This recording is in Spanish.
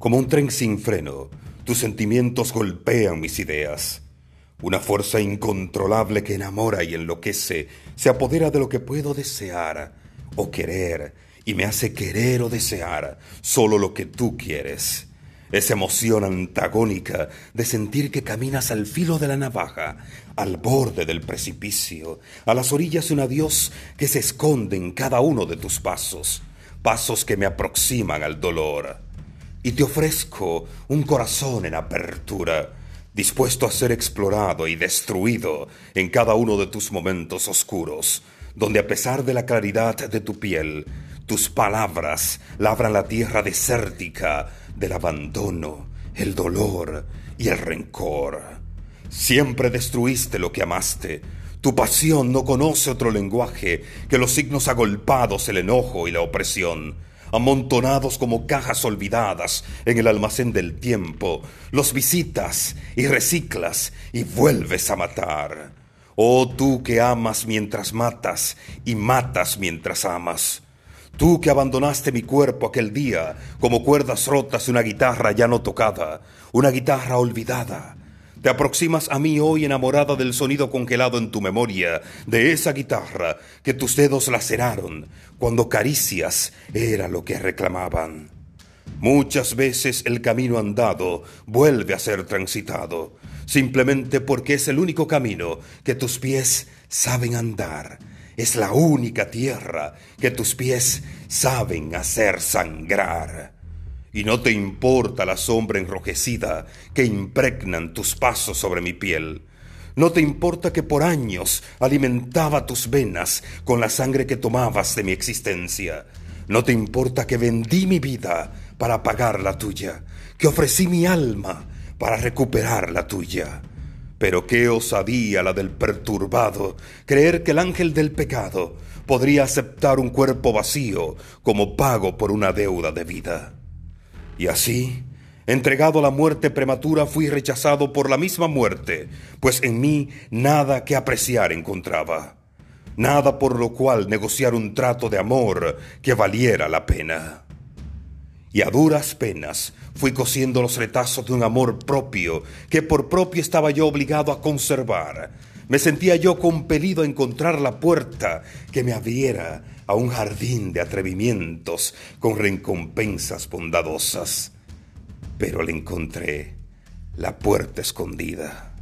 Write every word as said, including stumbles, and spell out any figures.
Como un tren sin freno, tus sentimientos golpean mis ideas. Una fuerza incontrolable que enamora y enloquece se apodera de lo que puedo desear o querer y me hace querer o desear solo lo que tú quieres. Esa emoción antagónica de sentir que caminas al filo de la navaja, al borde del precipicio, a las orillas de un adiós que se esconde en cada uno de tus pasos, pasos que me aproximan al dolor. Y te ofrezco un corazón en apertura, dispuesto a ser explorado y destruido en cada uno de tus momentos oscuros, donde a pesar de la claridad de tu piel, tus palabras labran la tierra desértica del abandono, el dolor y el rencor. Siempre destruiste lo que amaste. Tu pasión no conoce otro lenguaje que los signos agolpados, el enojo y la opresión. Amontonados como cajas olvidadas en el almacén del tiempo, los visitas y reciclas y vuelves a matar. Oh tú que amas mientras matas y matas mientras amas. Tú que abandonaste mi cuerpo aquel día como cuerdas rotas de una guitarra ya no tocada, una guitarra olvidada. Te aproximas a mí hoy enamorada del sonido congelado en tu memoria, de esa guitarra que tus dedos laceraron cuando caricias era lo que reclamaban. Muchas veces el camino andado vuelve a ser transitado, simplemente porque es el único camino que tus pies saben andar. Es la única tierra que tus pies saben hacer sangrar. Y no te importa la sombra enrojecida que impregnan tus pasos sobre mi piel. No te importa que por años alimentaba tus venas con la sangre que tomabas de mi existencia. No te importa que vendí mi vida para pagar la tuya, que ofrecí mi alma para recuperar la tuya. Pero qué osadía la del perturbado, creer que el ángel del pecado podría aceptar un cuerpo vacío como pago por una deuda de vida. Y así, entregado a la muerte prematura, fui rechazado por la misma muerte, pues en mí nada que apreciar encontraba, nada por lo cual negociar un trato de amor que valiera la pena. Y a duras penas fui cosiendo los retazos de un amor propio que por propio estaba yo obligado a conservar. Me sentía yo compelido a encontrar la puerta que me abriera a un jardín de atrevimientos con recompensas bondadosas. Pero le encontré la puerta escondida.